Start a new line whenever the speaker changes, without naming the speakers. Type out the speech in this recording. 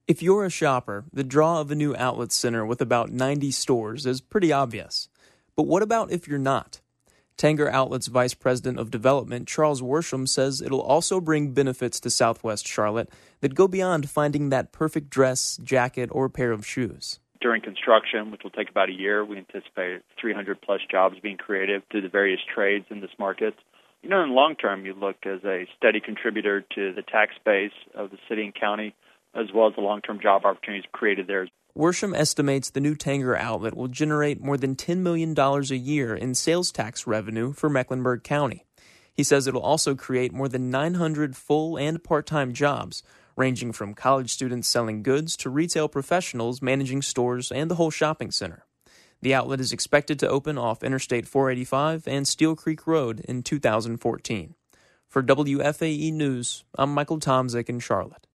If you're a shopper, the draw of a new outlet center with about 90 stores is pretty obvious. But what about if you're not? Tanger Outlet's Vice President of Development, Charles Worsham, says it'll also bring benefits to Southwest Charlotte that go beyond finding that perfect dress, jacket, or pair of shoes.
During construction, which will take about a year, we anticipate 300-plus jobs being created through the various trades in this market. In the long term, you look as a steady contributor to the tax base of the city and county, as well as the long-term job opportunities created there.
Worsham estimates the new Tanger outlet will generate more than $10 million a year in sales tax revenue for Mecklenburg County. He says it'll also create more than 900 full and part-time jobs, ranging from college students selling goods to retail professionals managing stores and the whole shopping center. The outlet is expected to open off Interstate 485 and Steel Creek Road in 2014. For WFAE News, I'm Michael Tomzik in Charlotte.